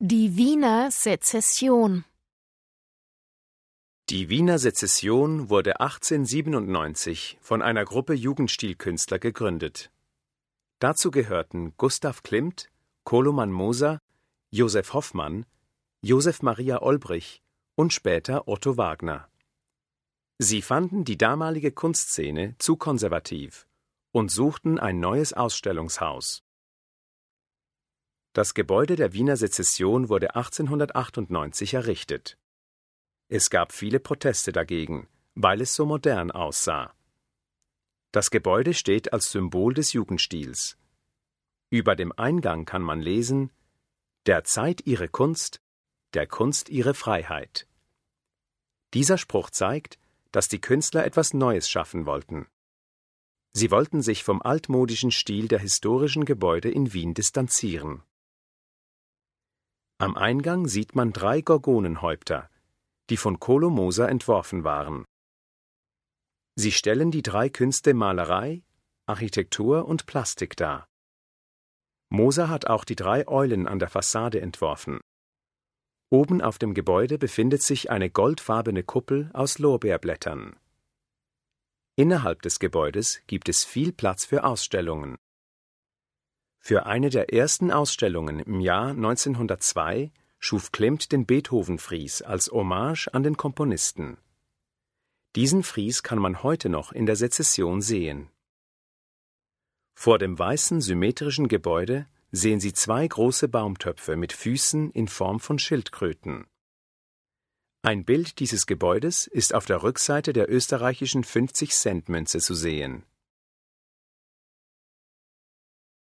Die Wiener Sezession. Die Wiener Sezession wurde 1897 von einer Gruppe Jugendstilkünstler gegründet. Dazu gehörten Gustav Klimt, Koloman Moser, Josef Hoffmann, Josef Maria Olbrich und später Otto Wagner. Sie fanden die damalige Kunstszene zu konservativ und suchten ein neues Ausstellungshaus. Das Gebäude der Wiener Sezession wurde 1898 errichtet. Es gab viele Proteste dagegen, weil es so modern aussah. Das Gebäude steht als Symbol des Jugendstils. Über dem Eingang kann man lesen: Der Zeit ihre Kunst, der Kunst ihre Freiheit. Dieser Spruch zeigt, dass die Künstler etwas Neues schaffen wollten. Sie wollten sich vom altmodischen Stil der historischen Gebäude in Wien distanzieren. Am Eingang sieht man 3 Gorgonenhäupter, die von Kolo Moser entworfen waren. Sie stellen die 3 Künste Malerei, Architektur und Plastik dar. Moser hat auch die 3 Eulen an der Fassade entworfen. Oben auf dem Gebäude befindet sich eine goldfarbene Kuppel aus Lorbeerblättern. Innerhalb des Gebäudes gibt es viel Platz für Ausstellungen. Für eine der ersten Ausstellungen im Jahr 1902 schuf Klimt den Beethoven-Fries als Hommage an den Komponisten. Diesen Fries kann man heute noch in der Sezession sehen. Vor dem weißen, symmetrischen Gebäude sehen Sie 2 große Baumtöpfe mit Füßen in Form von Schildkröten. Ein Bild dieses Gebäudes ist auf der Rückseite der österreichischen 50-Cent-Münze zu sehen.